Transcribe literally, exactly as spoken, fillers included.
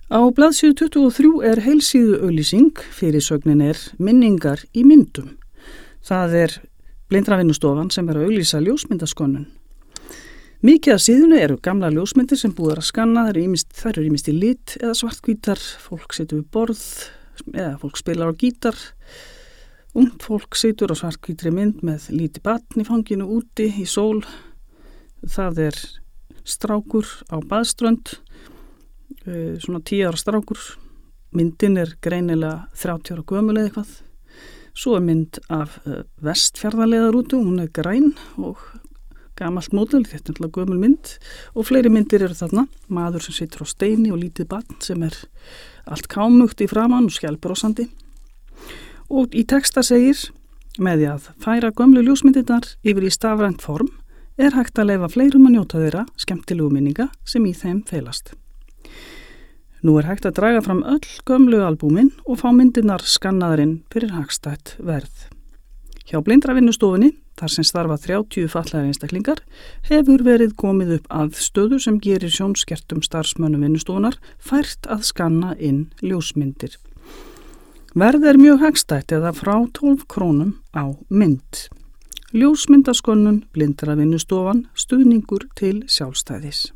Á blaðsíðu tuttugu og þrjú er heilsíðu auglýsing, fyrirsögnin er minningar í myndum. Það er Blindravinnustofan sem er að auglýsa ljósmyndaskönnun. Mikið af síðunni eru gamla ljósmyndir sem búið er að skanna, þær eru ýmist, þær eru ýmist í lit eða svarthvítar, fólk situr við borð eða fólk spilar á gítar, ungt fólk situr á svarthvítri mynd með lítið barn í fanginu úti í sól, það er strákur á baðströnd, svona tíu ára strákur, myndin er greinilega þrjátíu ára gömul eða eitthvað, svo er mynd af Vestfjarðarleiðarrútu, hún er græn og gamalt módel, þetta er alltaf gömul mynd og fleiri myndir eru þarna, maður sem situr á steini og lítið barn sem er allt kámugt í framan og skjálbrósandi og í texta segir, með því að færa gömlu ljósmyndirnar yfir í stafrænt form er hægt að leyfa fleirum að njóta þeirra skemmtilegu minninga sem í þeim felast. Nú er hægt að draga fram öll gömlu albúmin og fá myndirnar skannaðarinn fyrir hagstætt verð. Hjá Blindravinnustofunni, þar sem starfa þrjátíu fatlaðir einstaklingar, hefur verið komið upp aðstöðu sem gerir sjónskertum starfsmönnum vinnustofunar fært að skanna inn ljósmyndir. Verð er mjög hagstætt eða frá tólf krónum á mynd. Ljósmyndaskönnun Blindravinnustofan, stuðningur til sjálfstæðis.